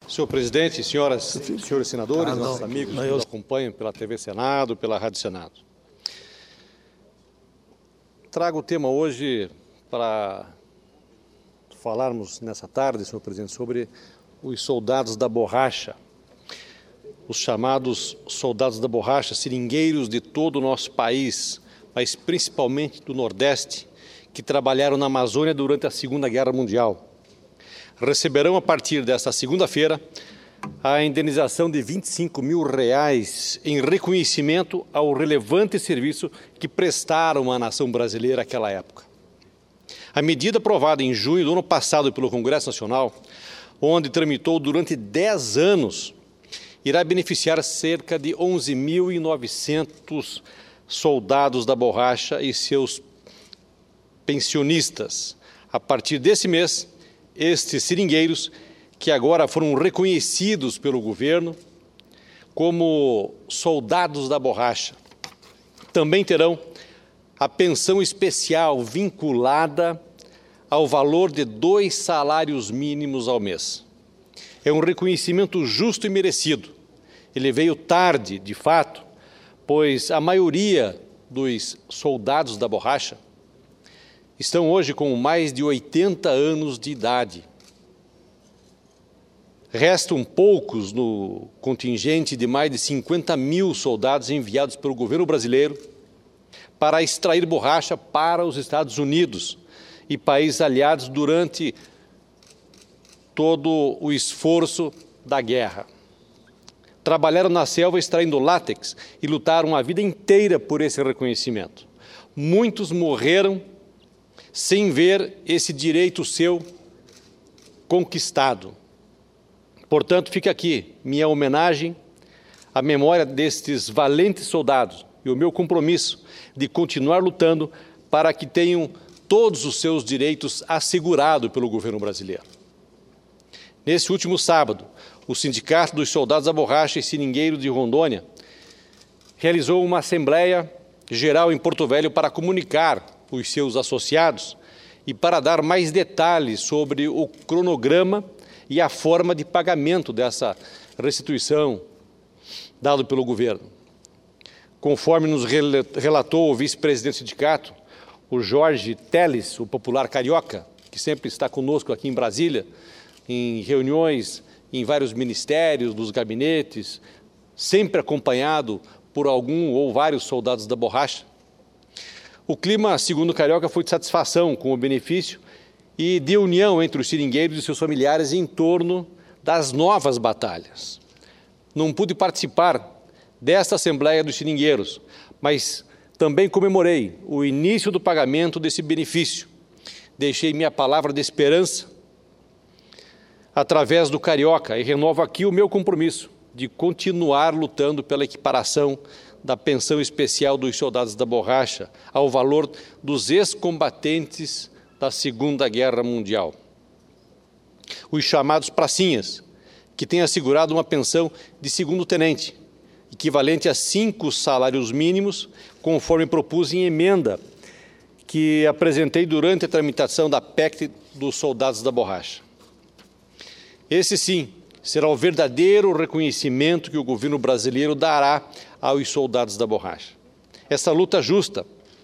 Senhor presidente, senhoras e senhores senadores, nossos amigos que nos acompanham pela TV Senado, pela Rádio Senado. Trago o tema hoje para falarmos nessa tarde, senhor presidente, sobre os soldados da borracha, os chamados soldados da borracha, seringueiros de todo o nosso país, mas principalmente do Nordeste, que trabalharam na Amazônia durante a Segunda Guerra Mundial. Receberão a partir desta segunda-feira a indenização de R$25 mil em reconhecimento ao relevante serviço que prestaram à nação brasileira naquela época. A medida aprovada em junho do ano passado pelo Congresso Nacional, onde tramitou durante 10 anos, irá beneficiar cerca de 11.900 soldados da borracha e seus pensionistas. A partir desse mês, estes seringueiros, que agora foram reconhecidos pelo governo como soldados da borracha, também terão a pensão especial vinculada ao valor de 2 salários mínimos ao mês. É um reconhecimento justo e merecido. Ele veio tarde, de fato, pois a maioria dos soldados da borracha estão hoje com mais de 80 anos de idade. Restam poucos no contingente de mais de 50 mil soldados enviados pelo governo brasileiro para extrair borracha para os Estados Unidos e países aliados durante todo o esforço da guerra. Trabalharam na selva extraindo látex e lutaram a vida inteira por esse reconhecimento. Muitos morreram sem ver esse direito seu conquistado. Portanto, fica aqui minha homenagem à memória destes valentes soldados e o meu compromisso de continuar lutando para que tenham todos os seus direitos assegurados pelo governo brasileiro. Nesse último sábado, o Sindicato dos Soldados da Borracha e Seringueiros de Rondônia realizou uma Assembleia Geral em Porto Velho para comunicar os seus associados e para dar mais detalhes sobre o cronograma e a forma de pagamento dessa restituição dado pelo governo. Conforme nos relatou o vice-presidente do sindicato, o Jorge Teles, o popular carioca, que sempre está conosco aqui em Brasília, em reuniões em vários ministérios, dos gabinetes, sempre acompanhado por algum ou vários soldados da borracha. O clima, segundo o carioca, foi de satisfação com o benefício e de união entre os seringueiros e seus familiares em torno das novas batalhas. Não pude participar desta Assembleia dos Seringueiros, mas também comemorei o início do pagamento desse benefício. Deixei minha palavra de esperança através do carioca e renovo aqui o meu compromisso de continuar lutando pela equiparação da pensão especial dos soldados da borracha ao valor dos ex-combatentes da Segunda Guerra Mundial. Os chamados pracinhas, que têm assegurado uma pensão de segundo-tenente, equivalente a 5 salários mínimos, conforme propus em emenda que apresentei durante a tramitação da PEC dos soldados da borracha. Esse, sim, será o verdadeiro reconhecimento que o governo brasileiro dará aos soldados da borracha. Essa luta justa,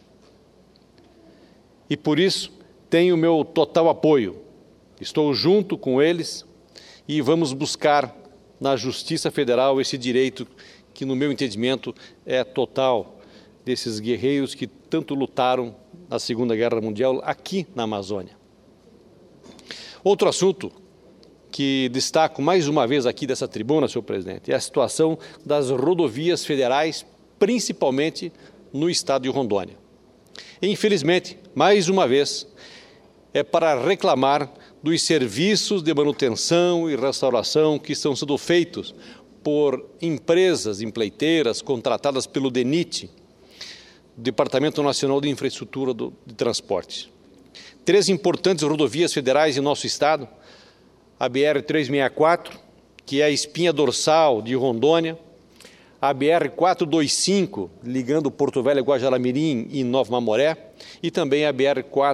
e por isso tenho o meu total apoio. Estou junto com eles e vamos buscar na Justiça Federal esse direito que, no meu entendimento, é total desses guerreiros que tanto lutaram na Segunda Guerra Mundial aqui na Amazônia. Outro assunto que destaco mais uma vez aqui dessa tribuna, senhor presidente, é a situação das rodovias federais, principalmente no estado de Rondônia. E, infelizmente, mais uma vez, é para reclamar dos serviços de manutenção e restauração que estão sendo feitos por empresas empreiteiras contratadas pelo DENIT, Departamento Nacional de Infraestrutura de Transportes. 3 importantes rodovias federais em nosso estado: a BR-364, que é a espinha dorsal de Rondônia, a BR-425, ligando Porto Velho a Guajará-Mirim e Nova Mamoré, e também a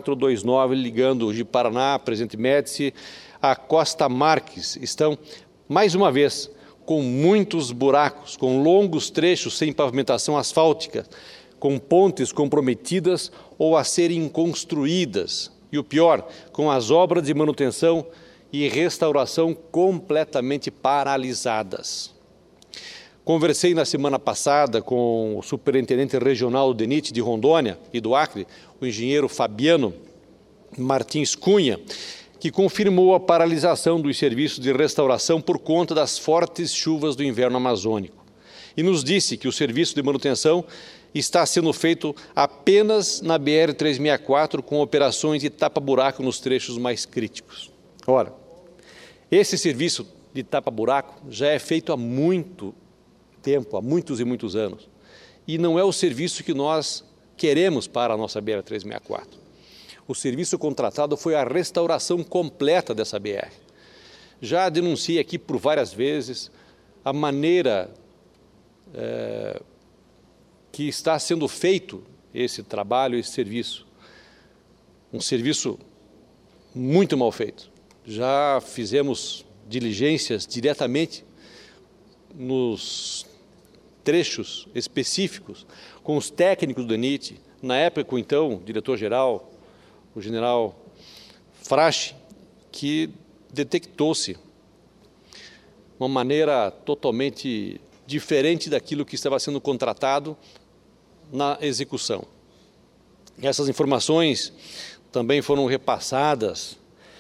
BR-429, ligando de Paraná, Presidente Médici, a Costa Marques. Estão mais uma vez, com muitos buracos, com longos trechos sem pavimentação asfáltica, com pontes comprometidas ou a serem construídas. E o pior, com as obras de manutenção e restauração completamente paralisadas. Conversei na semana passada com o superintendente regional do DENIT de Rondônia e do Acre, o engenheiro Fabiano Martins Cunha, que confirmou a paralisação dos serviços de restauração por conta das fortes chuvas do inverno amazônico. E nos disse que o serviço de manutenção está sendo feito apenas na BR-364 com operações de tapa-buraco nos trechos mais críticos. Ora, esse serviço de tapa-buraco já é feito há muito tempo, há muitos e muitos anos. E não é o serviço que nós queremos para a nossa BR-364. O serviço contratado foi a restauração completa dessa BR. Já denunciei aqui por várias vezes a maneira que está sendo feito esse trabalho, esse serviço. Um serviço muito mal feito. Já fizemos diligências diretamente nos trechos específicos com os técnicos do DENIT, na época com então o diretor-geral, o general Frache, que detectou-se uma maneira totalmente diferente daquilo que estava sendo contratado na execução. Essas informações também foram repassadas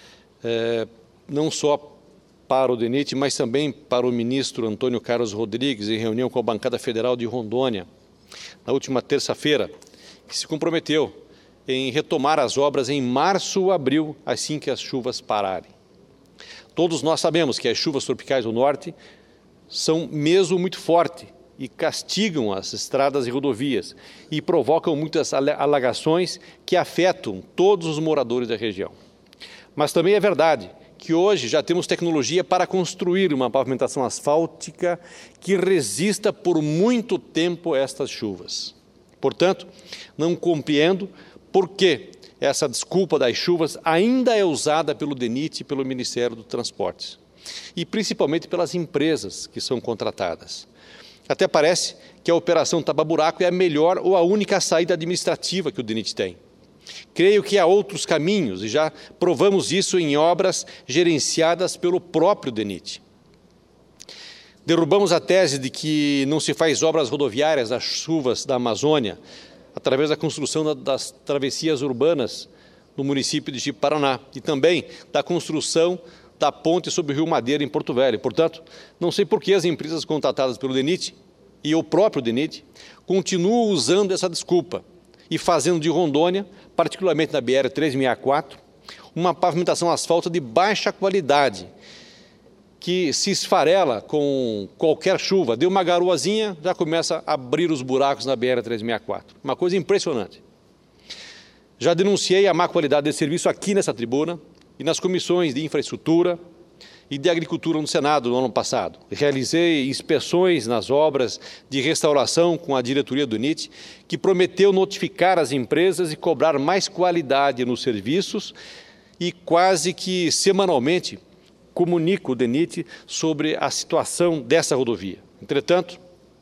não só para o DENIT, mas também para o ministro Antônio Carlos Rodrigues, em reunião com a bancada federal de Rondônia, na última terça-feira, que se comprometeu em retomar as obras em março ou abril, assim que as chuvas pararem. Todos nós sabemos que as chuvas tropicais do norte são mesmo muito fortes e castigam as estradas e rodovias e provocam muitas alagações que afetam todos os moradores da região. Mas também é verdade que hoje já temos tecnologia para construir uma pavimentação asfáltica que resista por muito tempo a estas chuvas. Portanto, não compreendo por que essa desculpa das chuvas ainda é usada pelo DENIT e pelo Ministério dos Transportes, e principalmente pelas empresas que são contratadas. Até parece que a operação tapa-buraco é a melhor ou a única saída administrativa que o DENIT tem. Creio que há outros caminhos e já provamos isso em obras gerenciadas pelo próprio DENIT. Derrubamos a tese de que não se faz obras rodoviárias das chuvas da Amazônia através da construção das travessias urbanas no município de Ji-Paraná e também da construção da ponte sobre o Rio Madeira em Porto Velho. Portanto, não sei por que as empresas contratadas pelo DENIT e o próprio DENIT continuam usando essa desculpa e fazendo de Rondônia, particularmente na BR-364, uma pavimentação asfáltica de baixa qualidade, que se esfarela com qualquer chuva, deu uma garoazinha, já começa a abrir os buracos na BR-364. Uma coisa impressionante. Já denunciei a má qualidade desse serviço aqui nessa tribuna e nas comissões de infraestrutura e de agricultura no Senado no ano passado. Realizei inspeções nas obras de restauração com a diretoria do DENIT, que prometeu notificar as empresas e cobrar mais qualidade nos serviços e quase que semanalmente comunico o DENIT sobre a situação dessa rodovia. Entretanto,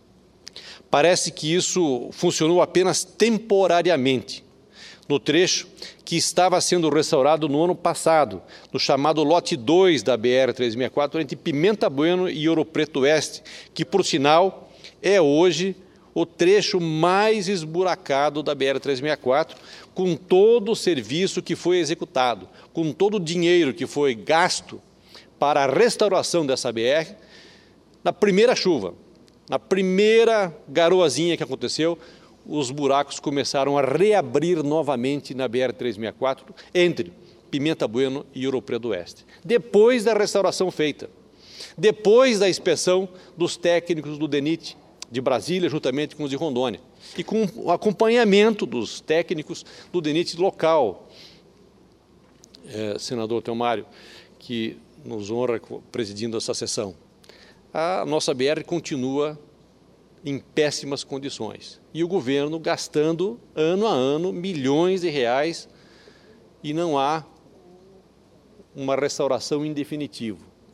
parece que isso funcionou apenas temporariamente, no trecho que estava sendo restaurado no ano passado, no chamado lote 2 da BR-364, entre Pimenta Bueno e Ouro Preto Oeste, que, por sinal, é hoje o trecho mais esburacado da BR-364, com todo o serviço que foi executado, com todo o dinheiro que foi gasto para a restauração dessa BR, na primeira chuva, na primeira garoazinha que aconteceu, os buracos começaram a reabrir novamente na BR-364, entre Pimenta Bueno e Ouro Preto Oeste. Depois da restauração feita, depois da inspeção dos técnicos do DENIT de Brasília, juntamente com os de Rondônia, e com o acompanhamento dos técnicos do DENIT local, senador Teomário, que nos honra presidindo essa sessão. A nossa BR continua em péssimas condições. E o governo gastando, ano a ano, milhões de reais e não há uma restauração em definitivo.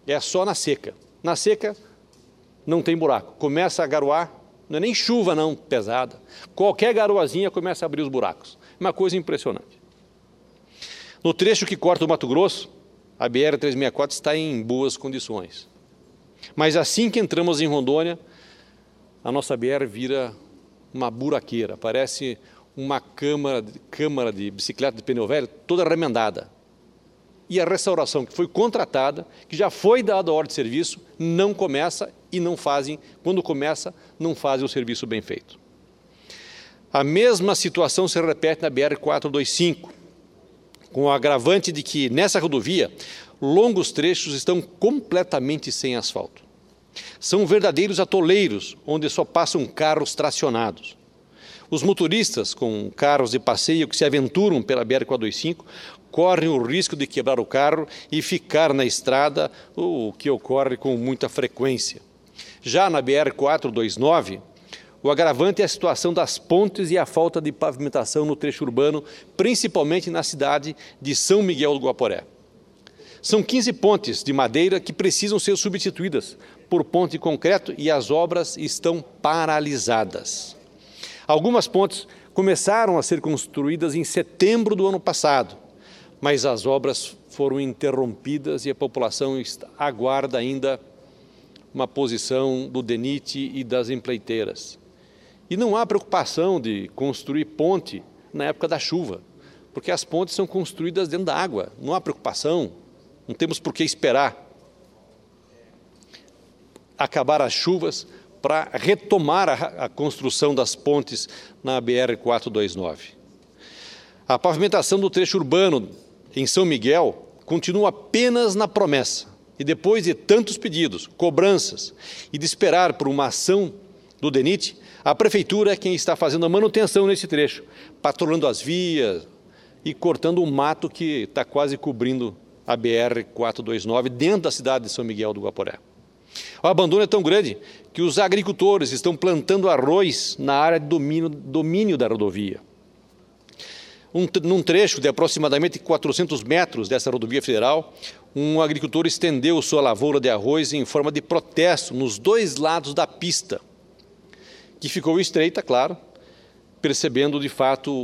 é só na seca. Na seca não tem buraco. Começa a garoar, não é nem chuva não pesada. Qualquer garoazinha começa a abrir os buracos. Uma coisa impressionante. No trecho que corta o Mato Grosso, a BR-364 está em boas condições. Mas assim que entramos em Rondônia, a nossa BR vira uma buraqueira, parece uma câmara de bicicleta de pneu velho toda remendada. E a restauração que foi contratada, que já foi dada a ordem de serviço, não começa e não fazem, quando começa, não fazem o serviço bem feito. A mesma situação se repete na BR-425, com o agravante de que, nessa rodovia, longos trechos estão completamente sem asfalto. São verdadeiros atoleiros, onde só passam carros tracionados. Os motoristas com carros de passeio que se aventuram pela BR-425 correm o risco de quebrar o carro e ficar na estrada, o que ocorre com muita frequência. Já na BR-429, o agravante é a situação das pontes e a falta de pavimentação no trecho urbano, principalmente na cidade de São Miguel do Guaporé. São 15 pontes de madeira que precisam ser substituídas por ponte de concreto e as obras estão paralisadas. Algumas pontes começaram a ser construídas em setembro do ano passado, mas as obras foram interrompidas e a população aguarda ainda uma posição do DENIT e das empreiteiras. E não há preocupação de construir ponte na época da chuva, porque as pontes são construídas dentro da água, não há preocupação, não temos por que esperar acabar as chuvas para retomar a construção das pontes na BR-429. A pavimentação do trecho urbano em São Miguel continua apenas na promessa, e depois de tantos pedidos, cobranças e de esperar por uma ação do DENIT, a Prefeitura é quem está fazendo a manutenção nesse trecho, patrulhando as vias e cortando o mato que está quase cobrindo a BR-429 dentro da cidade de São Miguel do Guaporé. O abandono é tão grande que os agricultores estão plantando arroz na área de domínio da rodovia. Num trecho de aproximadamente 400 metros dessa rodovia federal, um agricultor estendeu sua lavoura de arroz em forma de protesto nos dois lados da pista, que ficou estreita, claro, parecendo de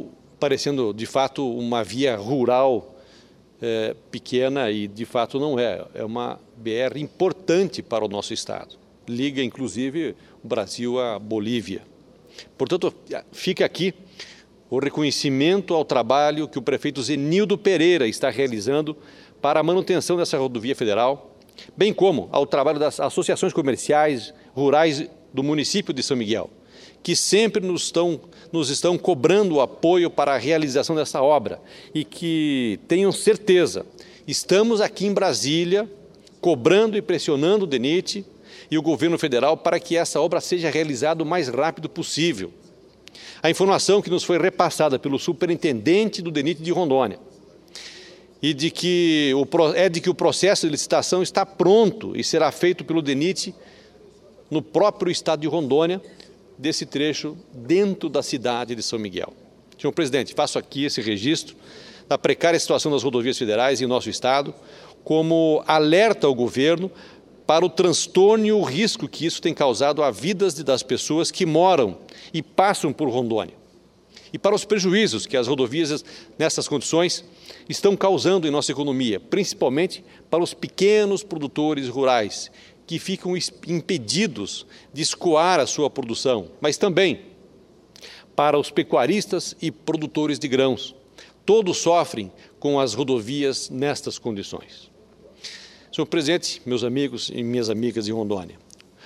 fato uma via rural pequena e de fato não é. É uma BR importante para o nosso estado. Liga inclusive o Brasil à Bolívia. Portanto, fica aqui o reconhecimento ao trabalho que o prefeito Zenildo Pereira está realizando para a manutenção dessa rodovia federal, bem como ao trabalho das associações comerciais rurais do município de São Miguel, que sempre nos estão cobrando o apoio para a realização dessa obra e que tenham certeza, estamos aqui em Brasília cobrando e pressionando o DENIT e o governo federal para que essa obra seja realizada o mais rápido possível. A informação que nos foi repassada pelo superintendente do DENIT de Rondônia é de que o processo de licitação está pronto e será feito pelo DENIT no próprio estado de Rondônia, desse trecho dentro da cidade de São Miguel. Senhor presidente, faço aqui esse registro da precária situação das rodovias federais em nosso estado, como alerta ao governo para o transtorno e o risco que isso tem causado à vida das pessoas que moram e passam por Rondônia, e para os prejuízos que as rodovias nessas condições estão causando em nossa economia, principalmente para os pequenos produtores rurais, que ficam impedidos de escoar a sua produção, mas também para os pecuaristas e produtores de grãos. Todos sofrem com as rodovias nestas condições. Senhor presidente, meus amigos e minhas amigas de Rondônia,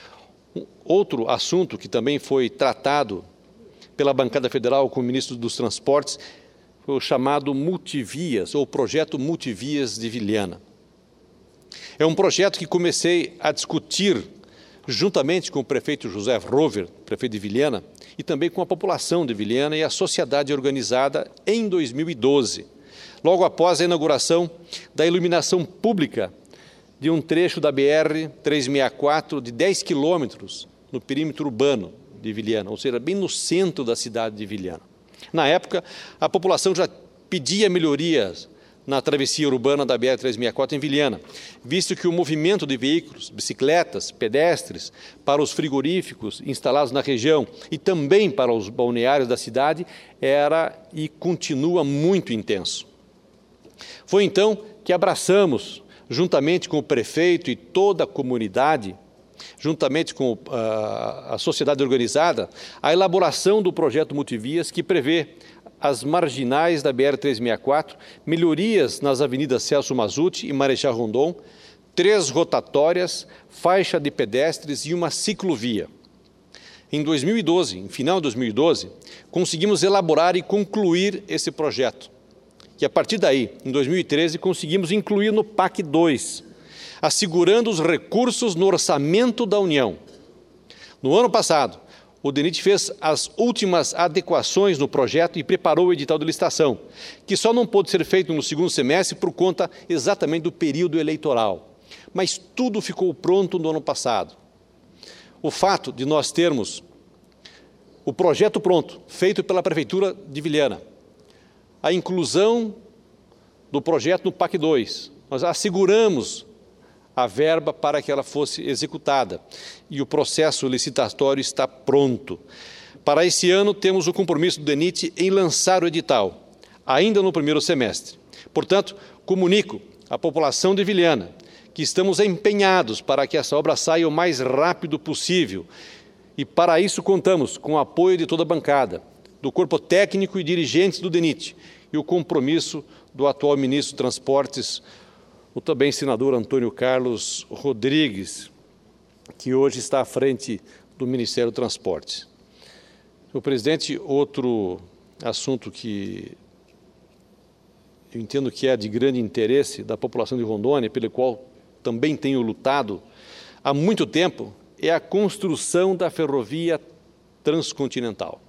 outro assunto que também foi tratado pela bancada federal com o ministro dos Transportes foi o chamado Multivias, ou Projeto Multivias de Vilhena. É um projeto que comecei a discutir juntamente com o prefeito José Rover, prefeito de Vilhena, e também com a população de Vilhena e a sociedade organizada em 2012, logo após a inauguração da iluminação pública de um trecho da BR-364 de 10 quilômetros no perímetro urbano de Vilhena, ou seja, bem no centro da cidade de Vilhena. Na época, a população já pedia melhorias na travessia urbana da BR-364 em Vilhena, visto que o movimento de veículos, bicicletas, pedestres, para os frigoríficos instalados na região e também para os balneários da cidade era e continua muito intenso. Foi então que abraçamos, juntamente com o prefeito e toda a comunidade, juntamente com a sociedade organizada, a elaboração do projeto Multivias, que prevê as marginais da BR-364, melhorias nas avenidas Celso Mazzutti e Marechal Rondon, 3 rotatórias, faixa de pedestres e uma ciclovia. Em 2012, em final de 2012, conseguimos elaborar e concluir esse projeto. E a partir daí, em 2013, conseguimos incluir no PAC 2, assegurando os recursos no orçamento da União. No ano passado, o DENIT fez as últimas adequações no projeto e preparou o edital de licitação, que só não pôde ser feito no segundo semestre por conta exatamente do período eleitoral. Mas tudo ficou pronto no ano passado. O fato de nós termos o projeto pronto, feito pela Prefeitura de Vilhena, a inclusão do projeto no PAC 2, nós asseguramos a verba para que ela fosse executada e o processo licitatório está pronto. Para esse ano, temos o compromisso do DENIT em lançar o edital, ainda no primeiro semestre. Portanto, comunico à população de Vilhena que estamos empenhados para que essa obra saia o mais rápido possível e para isso contamos com o apoio de toda a bancada, do corpo técnico e dirigentes do DENIT e o compromisso do atual ministro de Transportes, o também senador Antônio Carlos Rodrigues, que hoje está à frente do Ministério do Transportes. Senhor presidente, outro assunto que eu entendo que é de grande interesse da população de Rondônia, pelo qual também tenho lutado há muito tempo, é a construção da ferrovia transcontinental.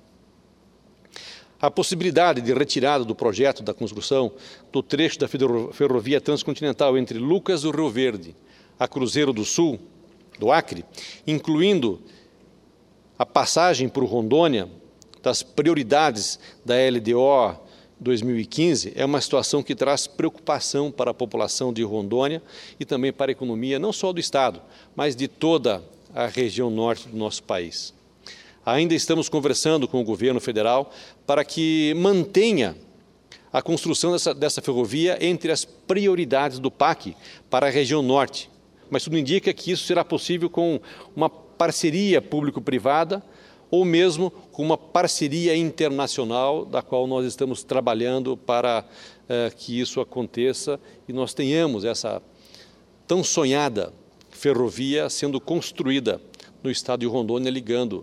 A possibilidade de retirada do projeto da construção do trecho da ferrovia transcontinental entre Lucas do Rio Verde a Cruzeiro do Sul, do Acre, incluindo a passagem por Rondônia das prioridades da LDO 2015, é uma situação que traz preocupação para a população de Rondônia e também para a economia, não só do Estado, mas de toda a região norte do nosso país. Ainda estamos conversando com o governo federal para que mantenha a construção dessa ferrovia entre as prioridades do PAC para a região norte. Mas tudo indica que isso será possível com uma parceria público-privada ou mesmo com uma parceria internacional da qual nós estamos trabalhando para que isso aconteça e nós tenhamos essa tão sonhada ferrovia sendo construída no estado de Rondônia, ligando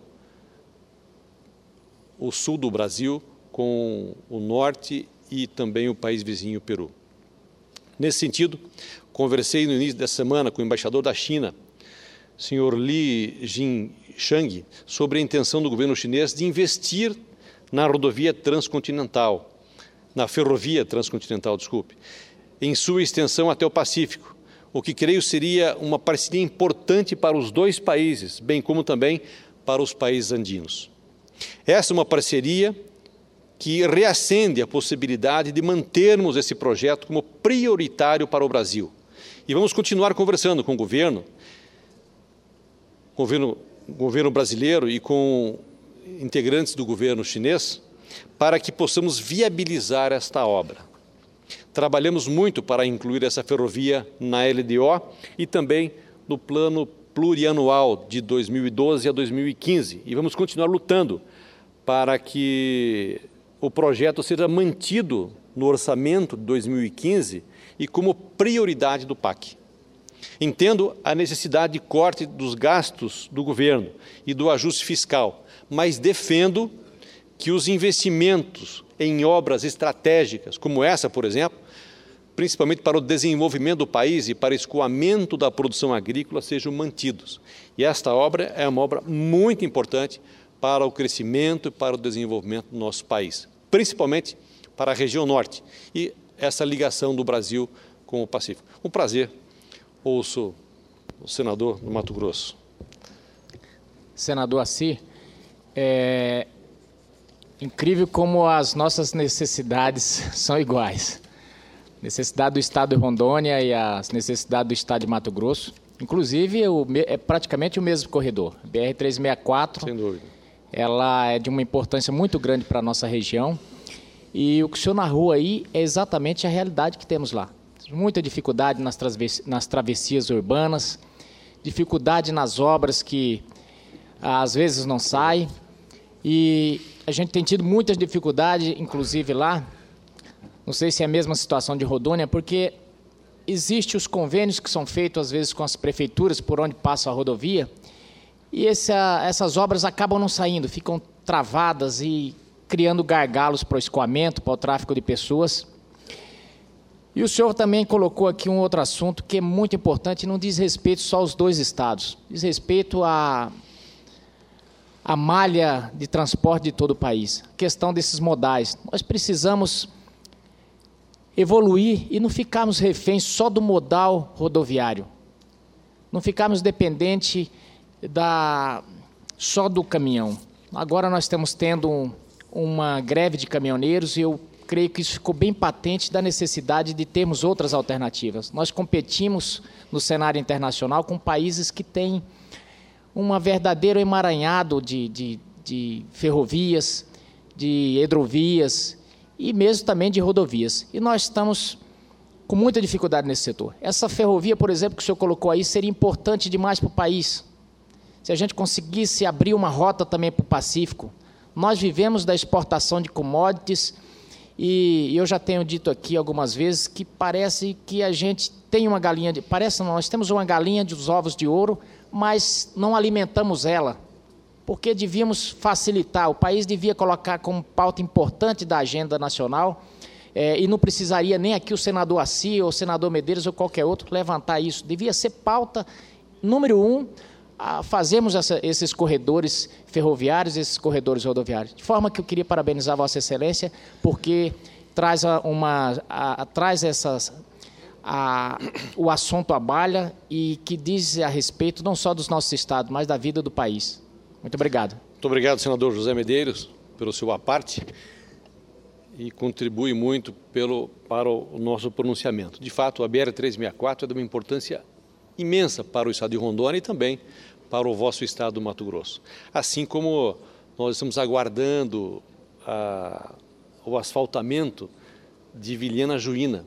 o sul do Brasil com o norte e também o país vizinho, o Peru. Nesse sentido, conversei no início dessa semana com o embaixador da China, senhor Li Jinshang, sobre a intenção do governo chinês de investir na rodovia transcontinental, na ferrovia transcontinental, desculpe, em sua extensão até o Pacífico, o que creio seria uma parceria importante para os dois países, bem como também para os países andinos. Essa é uma parceria que reacende a possibilidade de mantermos esse projeto como prioritário para o Brasil. E vamos continuar conversando com o governo brasileiro e com integrantes do governo chinês para que possamos viabilizar esta obra. Trabalhamos muito para incluir essa ferrovia na LDO e também no plano plurianual de 2012 a 2015 e vamos continuar lutando para que o projeto seja mantido no orçamento de 2015 e como prioridade do PAC. Entendo a necessidade de corte dos gastos do governo e do ajuste fiscal, mas defendo que os investimentos em obras estratégicas, como essa, por exemplo, principalmente para o desenvolvimento do país e para o escoamento da produção agrícola, sejam mantidos. E esta obra é uma obra muito importante para o crescimento e para o desenvolvimento do nosso país, principalmente para a região norte e essa ligação do Brasil com o Pacífico. Um prazer, ouço o senador do Mato Grosso. Senador Assi, é incrível como as nossas necessidades são iguais. necessidade do Estado de Rondônia e as necessidades do Estado de Mato Grosso. Inclusive, é praticamente o mesmo corredor. A BR-364, sem dúvida, ela é de uma importância muito grande para a nossa região. E o que o senhor narrou aí é exatamente a realidade que temos lá. Muita dificuldade nas travessias urbanas, dificuldade nas obras que às vezes não saem. E a gente tem tido muitas dificuldades, inclusive lá, não sei se é a mesma situação de Rondônia, porque existem os convênios que são feitos às vezes com as prefeituras por onde passa a rodovia, e essas obras acabam não saindo, ficam travadas e criando gargalos para o escoamento, para o tráfego de pessoas. E o senhor também colocou aqui um outro assunto que é muito importante e não diz respeito só aos dois estados, diz respeito à malha de transporte de todo o país, a questão desses modais. Nós precisamos evoluir e não ficarmos reféns só do modal rodoviário, não ficarmos dependentes só do caminhão. Agora nós estamos tendo uma greve de caminhoneiros e eu creio que isso ficou bem patente da necessidade de termos outras alternativas. Nós competimos no cenário internacional com países que têm um verdadeiro emaranhado de ferrovias, de hidrovias e mesmo também de rodovias. E nós estamos com muita dificuldade nesse setor. Essa ferrovia, por exemplo, que o senhor colocou aí, seria importante demais para o país. Se a gente conseguisse abrir uma rota também para o Pacífico. Nós vivemos da exportação de commodities e eu já tenho dito aqui algumas vezes que parece que a gente tem uma galinha, nós temos uma galinha dos ovos de ouro, mas não alimentamos ela, porque devíamos facilitar, o país devia colocar como pauta importante da agenda nacional, e não precisaria nem aqui o senador Assis, ou o senador Medeiros, ou qualquer outro, levantar isso. Devia ser pauta número 1, fazermos esses corredores ferroviários, esses corredores rodoviários. De forma que eu queria parabenizar a Vossa Excelência, porque traz o assunto à baila e que diz a respeito não só dos nossos estados, mas da vida do país. Muito obrigado. Muito obrigado, senador José Medeiros, pelo seu aparte e contribui muito para o nosso pronunciamento. De fato, a BR-364 é de uma importância imensa para o estado de Rondônia e também para o vosso estado do Mato Grosso. Assim como nós estamos aguardando o asfaltamento de Vilhena-Juína,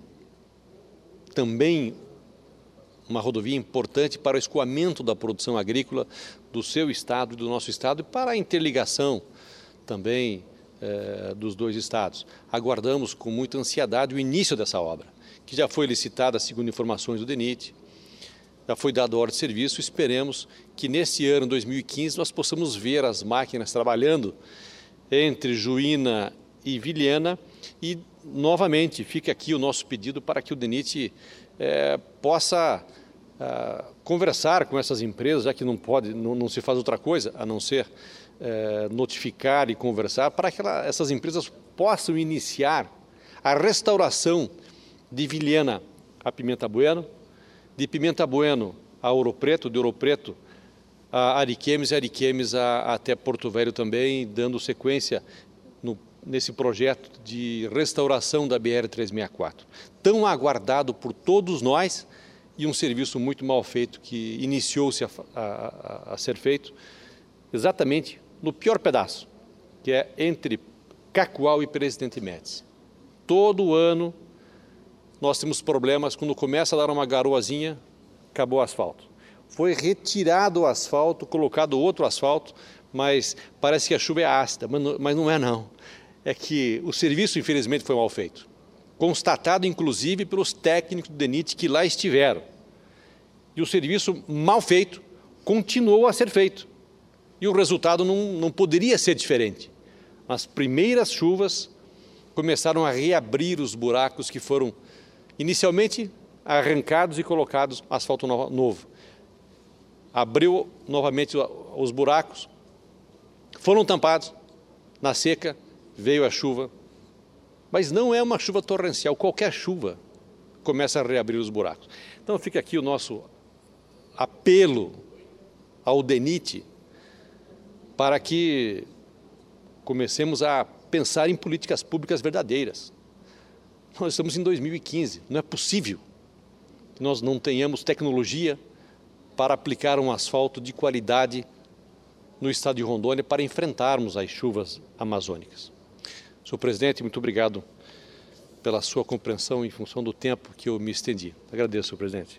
também uma rodovia importante para o escoamento da produção agrícola do seu estado e do nosso estado e para a interligação também dos dois estados. Aguardamos com muita ansiedade o início dessa obra, que já foi licitada segundo informações do DENIT, já foi dado ordem de serviço. Esperemos que nesse ano, 2015, nós possamos ver as máquinas trabalhando entre Juína e Vilhena e, novamente, fica aqui o nosso pedido para que o DENIT possa conversar com essas empresas, já que não se faz outra coisa a não ser notificar e conversar, para que essas empresas possam iniciar a restauração de Vilhena a Pimenta Bueno, de Pimenta Bueno a Ouro Preto, de Ouro Preto a Ariquemes e Ariquemes até Porto Velho também, dando sequência nesse projeto de restauração da BR-364. Tão aguardado por todos nós e um serviço muito mal feito que iniciou-se a ser feito exatamente no pior pedaço, que é entre Cacoal e Presidente Médici. Todo ano nós temos problemas, quando começa a dar uma garoazinha, acabou o asfalto. Foi retirado o asfalto, colocado outro asfalto, mas parece que a chuva é ácida, mas não é não. É que o serviço, infelizmente, foi mal feito. Constatado, inclusive, pelos técnicos do DENIT que lá estiveram. E o serviço mal feito continuou a ser feito. E o resultado não poderia ser diferente. As primeiras chuvas começaram a reabrir os buracos que foram inicialmente arrancados e colocados asfalto novo. Abriu novamente os buracos, foram tampados, na seca veio a chuva, mas não é uma chuva torrencial, qualquer chuva começa a reabrir os buracos. Então fica aqui o nosso apelo ao DENIT para que comecemos a pensar em políticas públicas verdadeiras. Nós estamos em 2015, não é possível que nós não tenhamos tecnologia para aplicar um asfalto de qualidade no estado de Rondônia para enfrentarmos as chuvas amazônicas. Senhor presidente, muito obrigado pela sua compreensão em função do tempo que eu me estendi. Agradeço, senhor presidente.